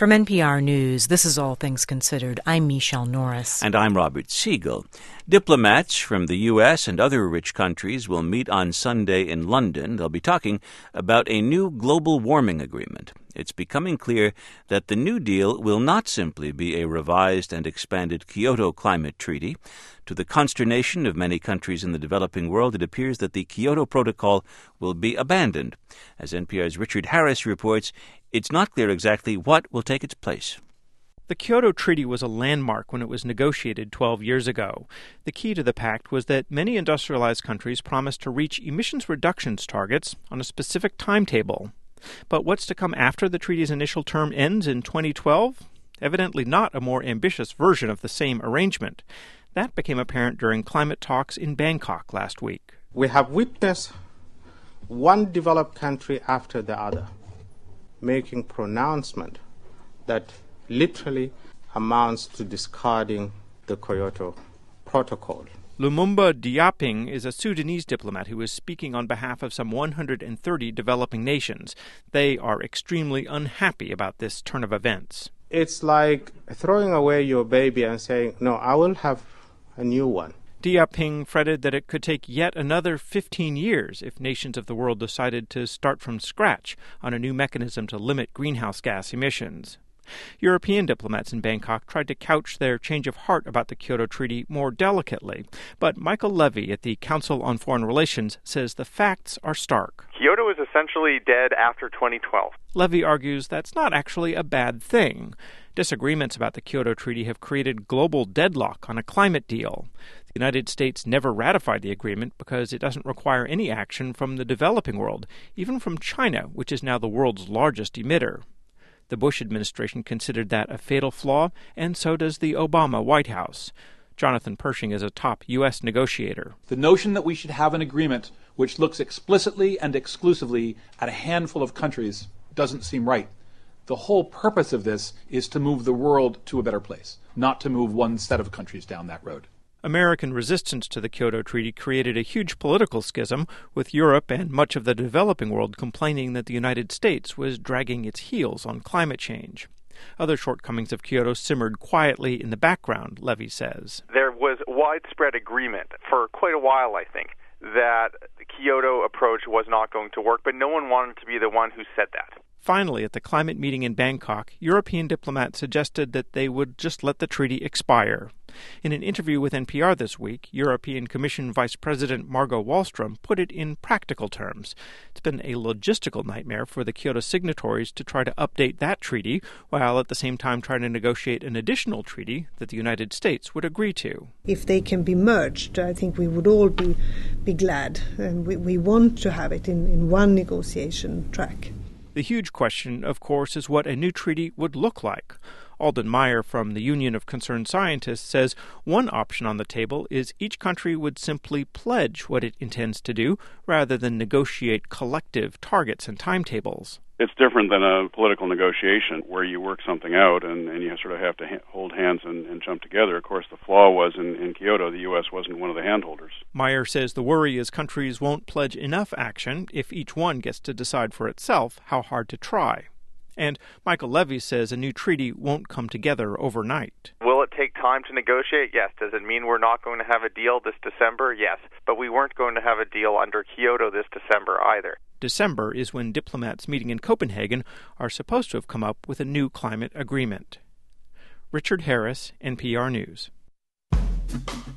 From NPR News, this is All Things Considered. I'm Michelle Norris. And I'm Robert Siegel. Diplomats from the U.S. and other rich countries will meet on Sunday in London. They'll be talking about a new global warming agreement. It's becoming clear that the New Deal will not simply be a revised and expanded Kyoto Climate Treaty. To the consternation of many countries in the developing world, it appears that the Kyoto Protocol will be abandoned. As NPR's Richard Harris reports, it's not clear exactly what will take its place. The Kyoto Treaty was a landmark when it was negotiated 12 years ago. The key to the pact was that many industrialized countries promised to reach emissions reductions targets on a specific timetable. But what's to come after the treaty's initial term ends in 2012? Evidently not a more ambitious version of the same arrangement. That became apparent during climate talks in Bangkok last week. We have witnessed one developed country after the other making pronouncement that literally amounts to discarding the Kyoto Protocol. Lumumba Diaping is a Sudanese diplomat who is speaking on behalf of some 130 developing nations. They are extremely unhappy about this turn of events. It's like throwing away your baby and saying, no, I will have a new one. Diaping fretted that it could take yet another 15 years if nations of the world decided to start from scratch on a new mechanism to limit greenhouse gas emissions. European diplomats in Bangkok tried to couch their change of heart about the Kyoto Treaty more delicately, but Michael Levy at the Council on Foreign Relations says the facts are stark. Kyoto is essentially dead after 2012. Levy argues that's not actually a bad thing. Disagreements about the Kyoto Treaty have created global deadlock on a climate deal. The United States never ratified the agreement because it doesn't require any action from the developing world, even from China, which is now the world's largest emitter. The Bush administration considered that a fatal flaw, and so does the Obama White House. Jonathan Pershing is a top U.S. negotiator. The notion that we should have an agreement which looks explicitly and exclusively at a handful of countries doesn't seem right. The whole purpose of this is to move the world to a better place, not to move one set of countries down that road. American resistance to the Kyoto Treaty created a huge political schism, with Europe and much of the developing world complaining that the United States was dragging its heels on climate change. Other shortcomings of Kyoto simmered quietly in the background, Levy says. There was widespread agreement for quite a while, I think, that the Kyoto approach was not going to work, but no one wanted to be the one who said that. Finally, at the climate meeting in Bangkok, European diplomats suggested that they would just let the treaty expire. In an interview with NPR this week, European Commission Vice President Margot Wallström put it in practical terms. It's been a logistical nightmare for the Kyoto signatories to try to update that treaty, while at the same time trying to negotiate an additional treaty that the United States would agree to. If they can be merged, I think we would all be glad. And we want to have it in one negotiation track. The huge question, of course, is what a new treaty would look like. Alden Meyer from the Union of Concerned Scientists says one option on the table is each country would simply pledge what it intends to do rather than negotiate collective targets and timetables. It's different than a political negotiation where you work something out and you sort of have to hold hands and jump together. Of course, the flaw was in Kyoto, the U.S. wasn't one of the handholders. Meyer says the worry is countries won't pledge enough action if each one gets to decide for itself how hard to try. And Michael Levy says a new treaty won't come together overnight. Will it take time to negotiate? Yes. Does it mean we're not going to have a deal this December? Yes. But we weren't going to have a deal under Kyoto this December either. December is when diplomats meeting in Copenhagen are supposed to have come up with a new climate agreement. Richard Harris, NPR News.